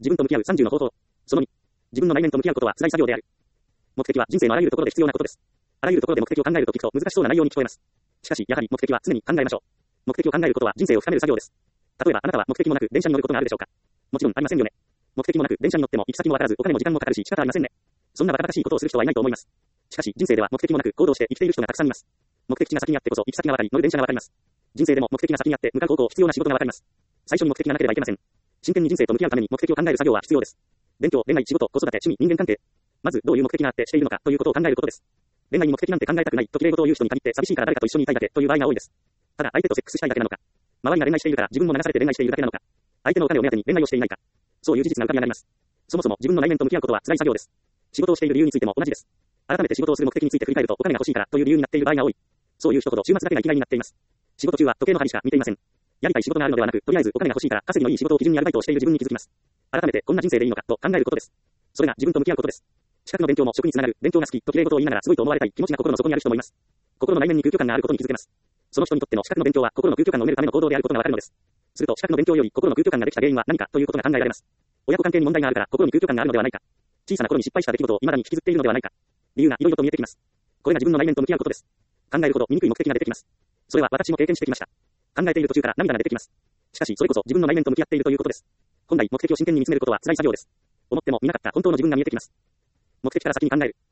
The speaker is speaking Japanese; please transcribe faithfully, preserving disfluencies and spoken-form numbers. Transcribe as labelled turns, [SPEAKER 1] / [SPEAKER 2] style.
[SPEAKER 1] 自分と向き合うさんじゅうの方法。そのに。自分の内面と向き合うことは辛い作業である。目的は人生のあらゆるところで必要なことです。あらゆるところで目的を考えると聞くと難しそうな内容に聞こえます。しかし、やはり目的は常に考えましょう。目的を考えることは人生を深める作業です。例えば、あなたは目的もなく電車に乗ることがあるでしょうか？もちろんありませんよね。目的もなく電車に乗っても行き先もわからずお金も時間もかかるし仕方ありませんね。そんなバカバカしいことをする人はいないと思います。しかし、人生では目的もなく行動して生きている人がたくさんいます。目的地が先にあってこそ行き先がわかり乗る電車がわかります。人生でも目的が先にあって向かう方向必要な仕事がわかります。最初に目的がなければいけません。真剣に人生と向き合うために目的を考える作業は必要です。勉強、恋愛、仕事、子育て、趣味、人間関係。まずどういう目的があってしているのかということを考えることです。恋愛に目的なんて考えたくないと綺麗事を言う人に限って寂しいから誰かと一緒にいたいだけという場合が多いです。ただ相手とセックスしたいだけなのか。周りが恋愛しているから自分も流されて恋愛しているだけなのか。相手のお金を目当てに恋愛をしていないか。そういう事実が浮かび上がります。そもそも自分の内面と向き合うことは辛い作業です。仕事をしている理由についても同じです。改めて仕事をする目的について振り返るとお金が欲しいからという理由になっている場合が多い。そういう人ほど週末だけが生きがいになっています。仕事中は時計の針しか見ていません。やりたい仕事があるのではなく、とりあえずお金が欲しいから稼ぎのいい仕事を基準にアルバイトをしている自分に気づきます。改めてこんな人生でいいのかと考えることです。それが自分と向き合うことです。資格の勉強も職につながる、勉強が好きと綺麗事を言いながらすごいと思われたい気持ちが心の底にある人もいます。心の内面に空虚感があることに気づけます。その人にとっての資格の勉強は心の空虚感を埋めるための行動であることがわかるのです。すると資格の勉強より心の空虚感ができた原因は何かということが考えられます。親子関係に問題があるから心に空虚感があるのではないか。小さな頃に失敗した出来事を未だに引きずっているのではないか。理由がいろいろと見えてきます。これが自分の内面と向き合うことです。考えるほど醜い目的が出てきます。それは私も経験してきました。考えている途中から涙が出てきます。しかしそれこそ自分の内面と向き合っているということです。本来目的を真剣に見つめることは辛い作業です。思っても見なかった本当の自分が見えてきます。目的から先に考える。